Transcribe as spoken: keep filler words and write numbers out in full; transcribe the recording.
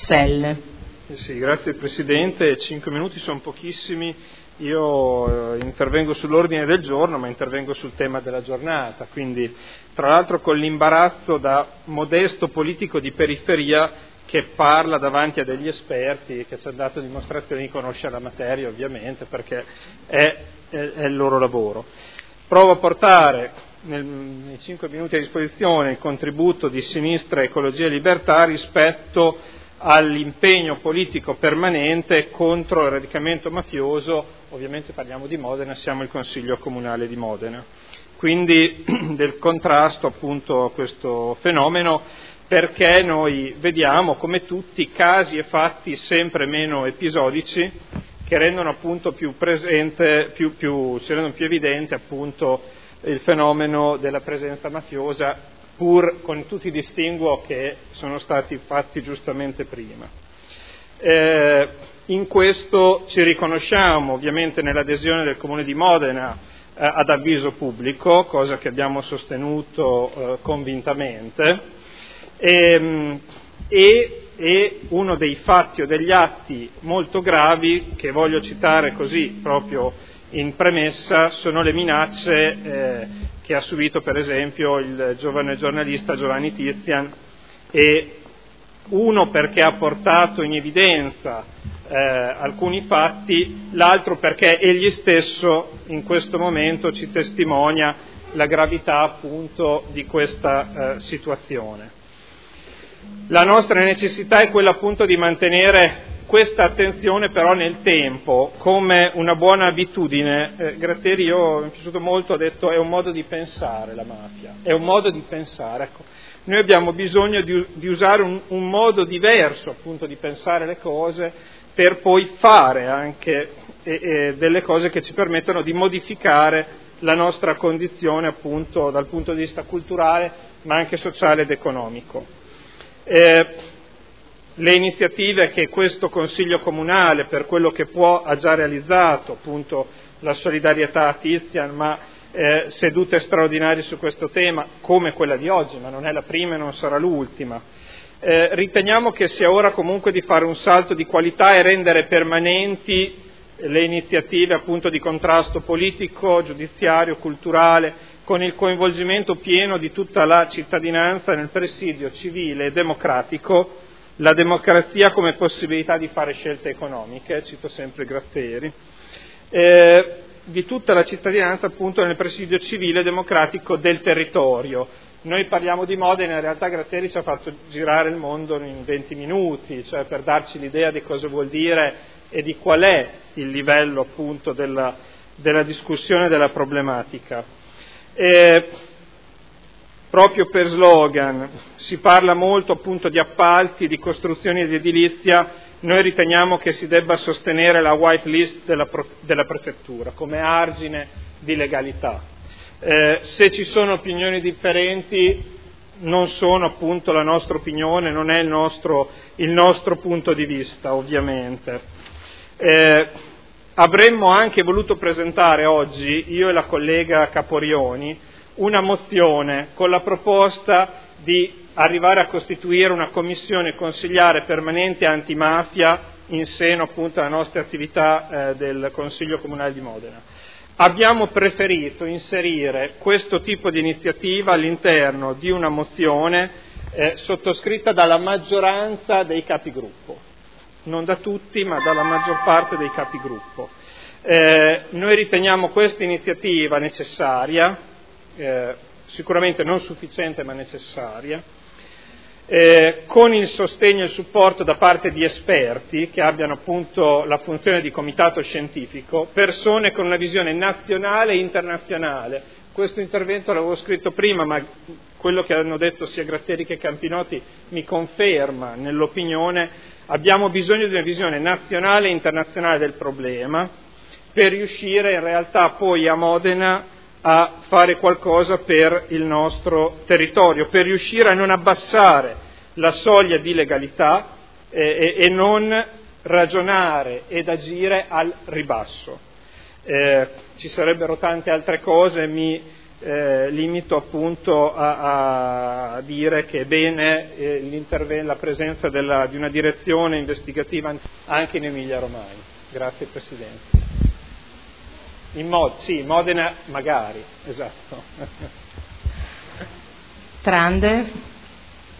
Stelle. Sì, grazie Presidente, cinque minuti sono pochissimi, io eh, intervengo sull'ordine del giorno ma intervengo sul tema della giornata, quindi tra l'altro con l'imbarazzo da modesto politico di periferia che parla davanti a degli esperti che ci hanno dato dimostrazione di conoscere la materia ovviamente perché è, è, è il loro lavoro. Provo a portare nel, nei cinque minuti a disposizione il contributo di Sinistra, Ecologia e Libertà rispetto all'impegno politico permanente contro il radicamento mafioso. Ovviamente parliamo di Modena, siamo il Consiglio Comunale di Modena, quindi del contrasto appunto a questo fenomeno, perché noi vediamo come tutti casi e fatti sempre meno episodici che rendono appunto più presente, più, più, ci rendono più evidente appunto il fenomeno della presenza mafiosa, pur con tutti i distinguo che sono stati fatti giustamente prima. Eh, in questo ci riconosciamo ovviamente nell'adesione del Comune di Modena eh, ad avviso pubblico, cosa che abbiamo sostenuto eh, convintamente, e, e, e uno dei fatti o degli atti molto gravi che voglio citare così proprio in premessa sono le minacce eh, che ha subito per esempio il giovane giornalista Giovanni Tizian, e uno perché ha portato in evidenza eh, alcuni fatti, l'altro perché egli stesso in questo momento ci testimonia la gravità appunto di questa eh, situazione. La nostra necessità è quella appunto di mantenere questa attenzione però nel tempo come una buona abitudine. eh, Gratteri, io mi è piaciuto molto, ha detto è un modo di pensare la mafia, è un modo di pensare, ecco. Noi abbiamo bisogno di, di usare un, un modo diverso appunto di pensare le cose per poi fare anche e, e delle cose che ci permettono di modificare la nostra condizione appunto dal punto di vista culturale ma anche sociale ed economico. Eh, Le iniziative che questo Consiglio Comunale, per quello che può, ha già realizzato, appunto la solidarietà a Tizian, ma eh, sedute straordinarie su questo tema, come quella di oggi, ma non è la prima e non sarà l'ultima. Eh, riteniamo che sia ora comunque di fare un salto di qualità e rendere permanenti le iniziative appunto di contrasto politico, giudiziario, culturale, con il coinvolgimento pieno di tutta la cittadinanza nel presidio civile e democratico. La democrazia come possibilità di fare scelte economiche, cito sempre Gratteri, eh, di tutta la cittadinanza appunto nel presidio civile e democratico del territorio. Noi parliamo di Modena, in realtà Gratteri ci ha fatto girare il mondo in venti minuti, cioè per darci l'idea di cosa vuol dire e di qual è il livello appunto della, della discussione della problematica. Eh, Proprio per slogan si parla molto appunto di appalti, di costruzioni di edilizia. Noi riteniamo che si debba sostenere la white list della, della prefettura come argine di legalità. Eh, se ci sono opinioni differenti non sono appunto la nostra opinione, non è il nostro, il nostro punto di vista ovviamente. Eh, avremmo anche voluto presentare oggi, io e la collega Caporioni, una mozione con la proposta di arrivare a costituire una commissione consigliare permanente antimafia in seno appunto alle nostre attività eh, del Consiglio Comunale di Modena. Abbiamo preferito inserire questo tipo di iniziativa all'interno di una mozione eh, sottoscritta dalla maggioranza dei capigruppo, non da tutti ma dalla maggior parte dei capigruppo. Eh, noi riteniamo questa iniziativa necessaria, Eh, sicuramente non sufficiente ma necessaria, eh, con il sostegno e il supporto da parte di esperti che abbiano appunto la funzione di comitato scientifico, persone con una visione nazionale e internazionale. Questo intervento l'avevo scritto prima, ma quello che hanno detto sia Gratteri che Campinotti mi conferma nell'opinione. Abbiamo bisogno di una visione nazionale e internazionale del problema per riuscire in realtà poi a Modena a fare qualcosa per il nostro territorio, per riuscire a non abbassare la soglia di legalità eh, e, e non ragionare ed agire al ribasso. Eh, ci sarebbero tante altre cose, mi eh, limito appunto a, a dire che è bene eh, la presenza della, di una direzione investigativa anche in Emilia-Romagna. Grazie Presidente. In Mod- sì, Modena magari, esatto. Trande.